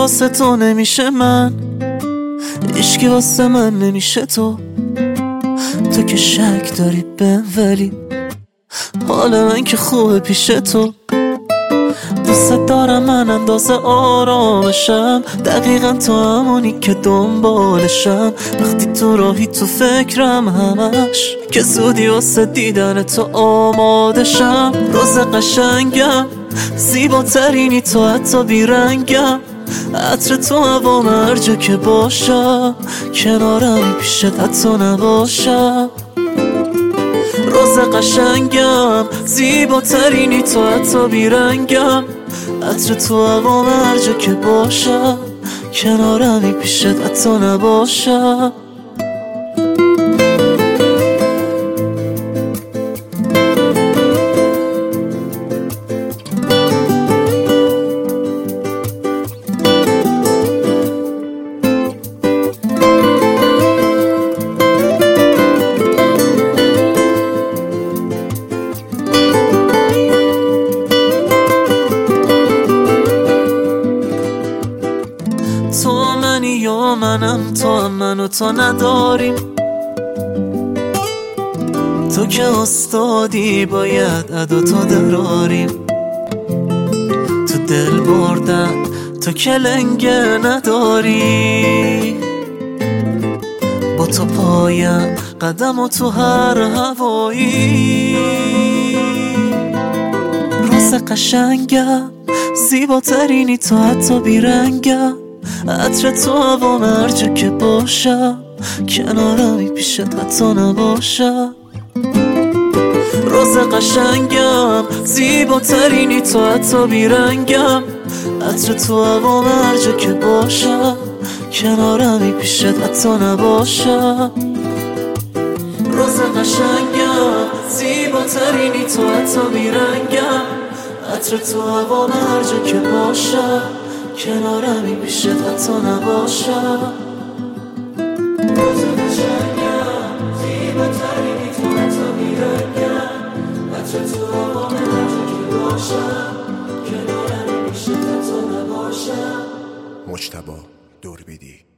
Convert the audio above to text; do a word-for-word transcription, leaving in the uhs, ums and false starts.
واسه تو نمیشه من، عشقی واسه من نمیشه تو. تو که شک داری بهم ولی حال من که خوبه پیش تو. دوست دارم من اندازه آرامشم، دقیقا تو همونی که دنبالشم. وقتی تو راهی تو فکرم همش، که زودی واسه دیدن تو آمادشم. روز قشنگم زیباترینی تو، حتی بیرنگم. عطر تو هوام هر جا که باشم، کنارمی پیشت حتی نباشم. روز قشنگم زیباترینی تو، حتی بیرنگم. عطر تو هوام هر جا که باشم، کنارمی پیشت حتی نباشم. تو منی یا منم، تو هم منو تو نداریم. تو که استادی باید ادا تو دراریم. تو دل بردن تو که لنگه نداری. با تو پایم قدم و تو هر هوایی. روز قشنگم زیباترینی تو، حتی بیرنگم. عطر تو هوام هر جا که باشم، کنارمی پیشت حتی نباشم. روز قشنگم زیباترینی تو، حتی بیرنگم. عطر تو هوام هر جا که باشم، کنارمی پیشت حتی نباشم. روز قشنگم زیباترینی تو، حتی بیرنگم. عطر تو هوام هر جا که باشم، کنارمی پیشت حتی نباشم. روز قشنگم زیباترینی تو، حتی بیرنگم. عطر تو هوام هر جا که باشم، کنارمی پیشت حتی نباشم. مجتبی دوربیدی.